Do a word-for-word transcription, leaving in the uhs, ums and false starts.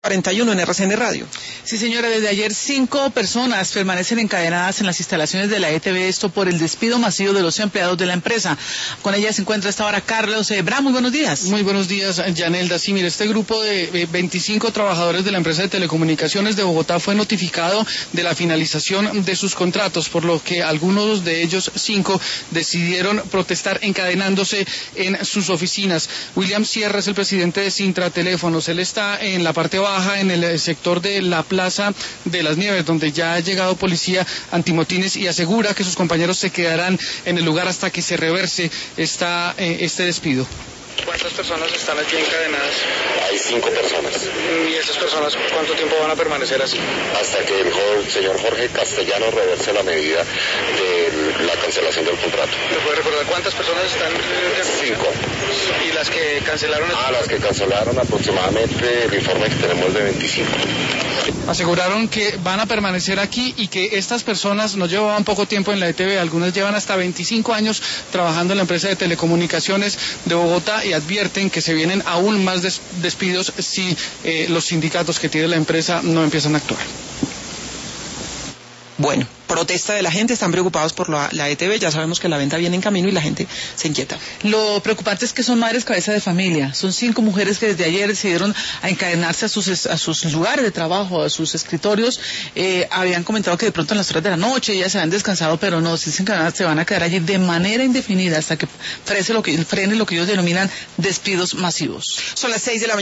cuarenta y uno en R C N Radio. Sí, señora, desde ayer cinco personas permanecen encadenadas en las instalaciones de la E T V, esto por el despido masivo de los empleados de la empresa. Con ella se encuentra esta hora Carlos Ebra. Muy buenos días. Muy buenos días, Yanelda. Sí, mire, este grupo de veinticinco trabajadores de la empresa de telecomunicaciones de Bogotá fue notificado de la finalización de sus contratos, por lo que algunos de ellos, cinco, decidieron protestar encadenándose en sus oficinas. William Sierra es el presidente de Sintra Teléfonos. Él está en la parte baja, en el sector de la Plaza de las Nieves, donde ya ha llegado policía antimotines, y asegura que sus compañeros se quedarán en el lugar hasta que se reverse esta, eh, este despido. ¿Cuántas personas están allí encadenadas? Hay cinco personas. ¿Y esas personas cuánto tiempo van a permanecer así? Hasta que el, el señor Jorge Castellano reverse la medida de la cancelación del contrato. ¿Me puede recordar cuántas personas están? Cinco. ¿Y las que cancelaron? Ah, las que cancelaron aproximadamente, el informe que tenemos de veinticinco. Aseguraron que van a permanecer aquí y que estas personas no llevaban poco tiempo en la E T V, algunas llevan hasta veinticinco años trabajando en la empresa de telecomunicaciones de Bogotá, y advierten que se vienen aún más des despidos si eh, los sindicatos que tiene la empresa no empiezan a actuar. Bueno, protesta de la gente, están preocupados por la, la E T V, ya sabemos que la venta viene en camino y la gente se inquieta. Lo preocupante es que son madres cabeza de familia, son cinco mujeres que desde ayer decidieron a encadenarse a sus, a sus lugares de trabajo, a sus escritorios. Eh, habían comentado que de pronto en las horas de la noche ellas se habían descansado, pero no, si se encadenan se van a quedar allí de manera indefinida hasta que frene lo que, frene lo que ellos denominan despidos masivos. Son las seis de la mañana.